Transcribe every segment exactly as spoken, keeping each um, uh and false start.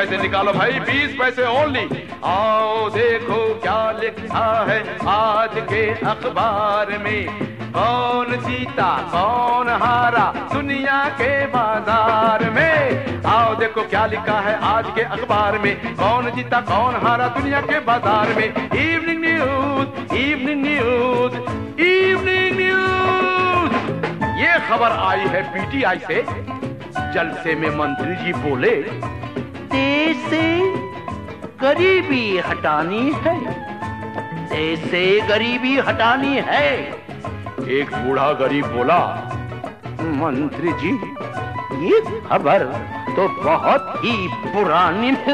पैसे निकालो भाई, बीस पैसे ओनली। आओ देखो क्या लिखा है आज के अखबार में, कौन जीता कौन हारा दुनिया के बाजार में। आओ देखो क्या लिखा है आज के अखबार में, कौन जीता कौन हारा दुनिया के बाजार में। Evening news, evening news, evening news. ये खबर आई है पीटीआई से। जलसे में मंत्री जी बोले, देश से गरीबी हटानी है, देश से गरीबी हटानी है। एक बूढ़ा गरीब बोला, मंत्री जी ये खबर तो बहुत ही पुरानी है।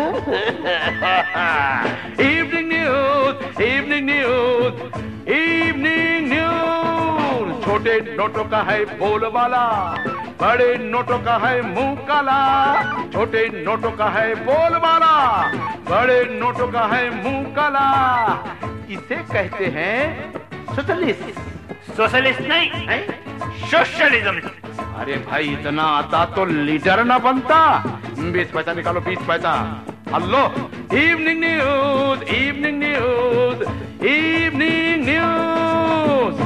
Evening news, evening news, evening news. छोटे नोटों का है बोलबाला, बड़े नोटों का है मुंह काला। छोटे नोटों का है बोलबाला, बड़े नोटों का है मुंह काला। इसे कहते हैं सोशलिस्ट। सोशलिस्ट नहीं है, सोशलिज्म। अरे भाई इतना आता तो लीडर ना बनता। बीस पैसा निकालो, बीस पैसा। Hello, evening news, evening news, evening news.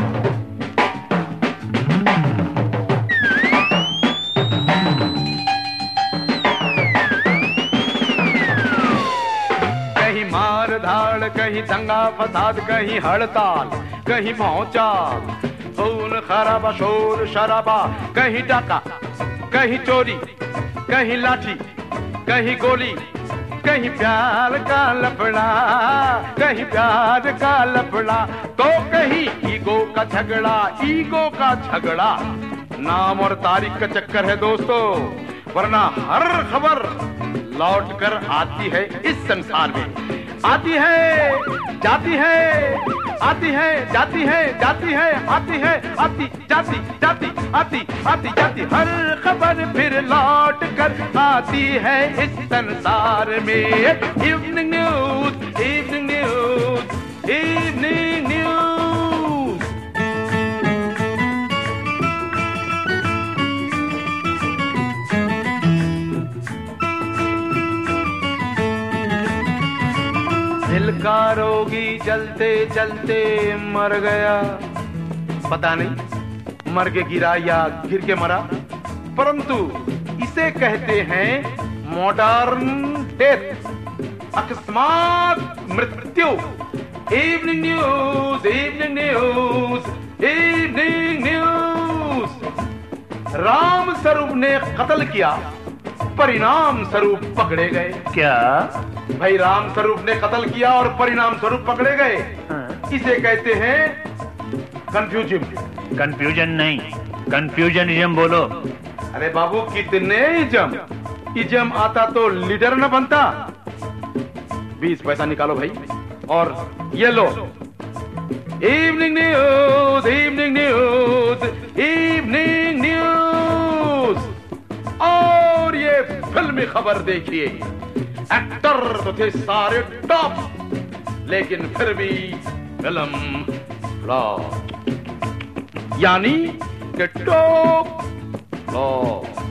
कहीं मार धाड़, कहीं दंगा फसाद, कहीं हड़ताल, कहीं भौचाल, खून खराबा शोर शराबा, कहीं डाका, कहीं चोरी, कहीं लाठी, कहीं गोली, कहीं प्यार का लफड़ा, कहीं प्यार का लफड़ा, तो कहीं ईगो का झगड़ा, ईगो का झगड़ा। नाम और तारीख का चक्कर है दोस्तों, वरना हर खबर लौट कर आती है इस संसार में। आती है जाती है, आती है जाती है, जाती है आती है, आती जाती जाती आती आती जाती, हर खबर फिर लौट कर आती है इस संसार में। Evening news, evening news, evening news. दिल का रोगी जलते जलते मर गया, पता नहीं मर के गिरा या गिर के मरा, परंतु इसे कहते हैं मॉडर्न डेथ, अकस्मात मृत्यु। Evening news, evening news, evening news. राम स्वरूप ने कत्ल किया, परिणाम स्वरूप पकड़े गए। क्या भाई, राम स्वरूप ने कत्ल किया और परिणाम स्वरूप पकड़े गए। हाँ। इसे कहते हैं कंफ्यूजन। कंफ्यूजन नहीं, कंफ्यूजनिज्म बोलो। अरे बाबू, कितने इजम, इजम आता तो लीडर न बनता। बीस पैसा निकालो भाई, और ये लो। Evening news, evening news, evening news. और ये फिल्मी खबर देखिए, एक्टर तो थे सारे टॉप, लेकिन फिर भी फिल्म फ्लॉप, यानी कि टॉप फ्लॉप।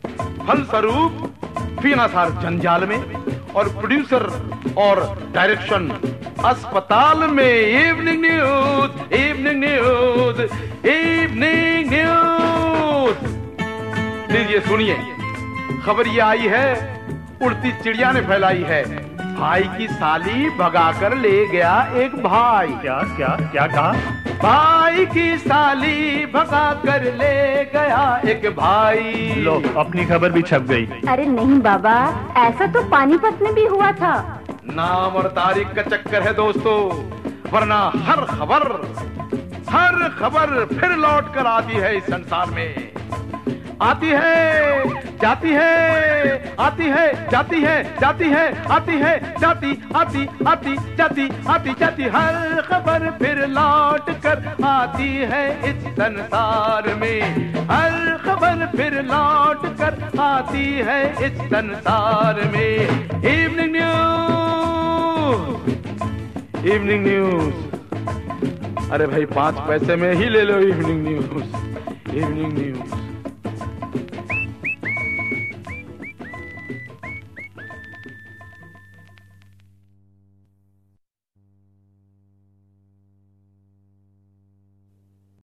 फलस्वरूप फिनासार जंजाल में, और प्रोड्यूसर और डायरेक्शन अस्पताल में। Evening news, evening news, evening news. लीजिए सुनिए, खबर ये आई है, उड़ती चिड़िया ने फैलाई है। भाई की साली भगाकर ले गया एक भाई। क्या क्या क्या कहा? भाई की साली भगाकर ले गया एक भाई। लो, अपनी खबर भी छप गई। अरे नहीं बाबा, ऐसा तो पानीपत में भी हुआ था। नाम और तारीख का चक्कर है दोस्तों, वरना हर खबर हर खबर फिर लौट कर आती है इस संसार में। आती है जाती है, आती है जाती है, जाती है आती है, जाती आती आती जाती आती जाती, हर खबर फिर लौट कर आती है इस संसार में। हर खबर फिर लौट कर आती है इस संसार में। Evening news, evening news. अरे भाई, पांच पैसे में ही ले लो इवनिंग न्यूज, इवनिंग न्यूज।